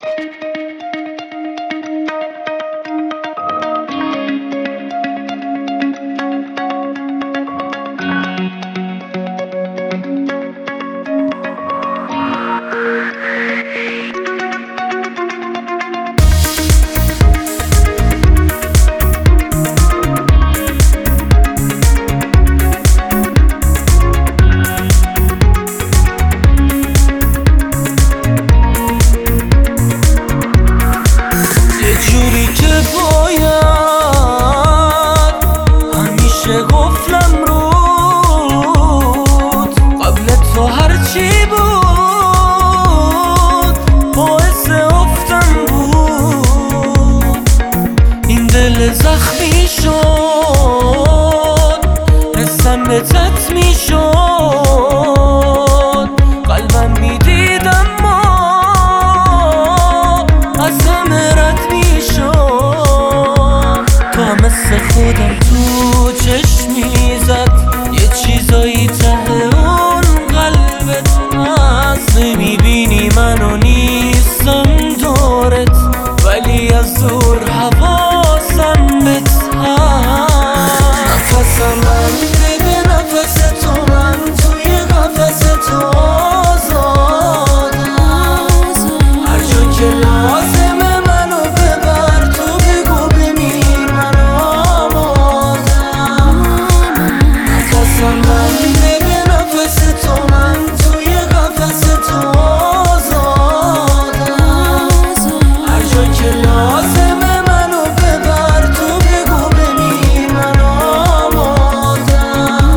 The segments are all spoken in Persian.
زخمی شد حسم به تت می شد قلبم می دید اما از همه رد می شد تو هم مثل خودم تو چشمی زد یه چیزایی ته اون قلبت هست نمی بینی منو نیستم دورت ولی از دور حواسم بهت هست نفسم بنده به نفس تو من توی قفس تو آزادم هر جا که لازمه منو ببر تو بگو بمیر من آمادم نفسم بنده به نفس تو من توی قفس تو آزادم هر جا که لازمه منو ببر تو بگو بمیر من آمادم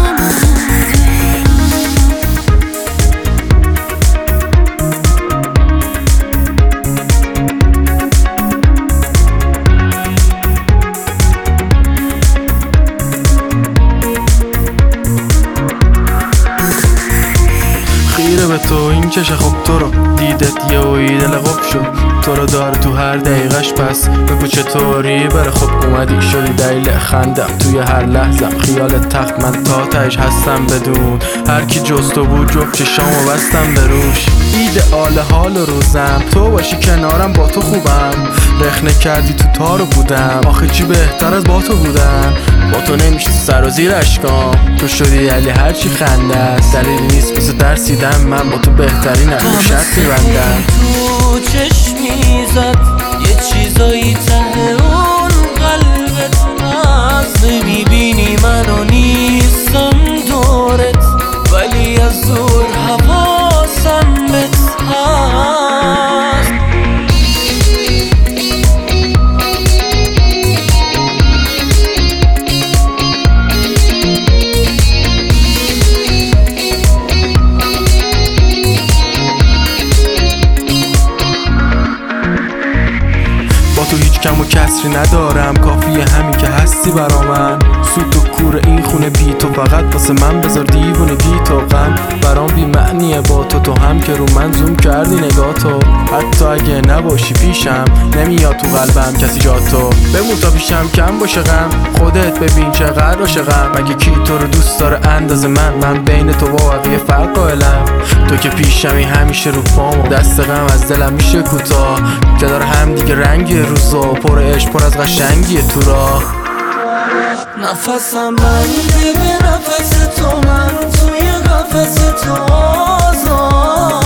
خیره به تو این چشه خب تو رو دیدت یه اوی دل قب شد تو رو داره تو هر دقیقش پس بگو چطوری بره خب اومدی شدی دلیل خندم توی هر لحظم خیال تخت من تا تهش هستم بدون هر کی جز تو بود جفت چشامو بستم به روش ایدئال حال و روزم تو باشی کنارم با تو خوبم رخنه کردی تو تارو بودم آخه چی بهتر از با تو بودن با تو نمیشه سر و زیر اشکام تو شدی علی هرچی خنده است دلیلی نیست بسه ترسیدم من با تو بهترینم تو شرط میبندم تو چشمی زد یه چیزایی ته اون قلبت هست نمیبینی منو نیستم دورت ولی از دور حواسم بهت هست تو هیچ کم و کسری ندارم کافیه همین که هستی برا من سوت و کور این خونه بی تو فقط واسه من بذار دیوونگی تو غم برام بی معنیه با تو هم که رو من زوم کردی نگاه تو حتی اگه نباشی پیشم نمیاد تو قلبم کسی جا تو بمون تا پیشم کم باشه غم خودت ببین چقدر عاشقم مگه کی تو رو دوست داره اندازه من بین تو و بقیه فرق قائلم تو که پیشمی همیشه رو پام دست غم از دلم میشه کوتاه که داره هم دیگه رنگ روزا پر عشق پر از قشنگی تو راه نفسم بنده به نفس تو من توی قفس تو آزادم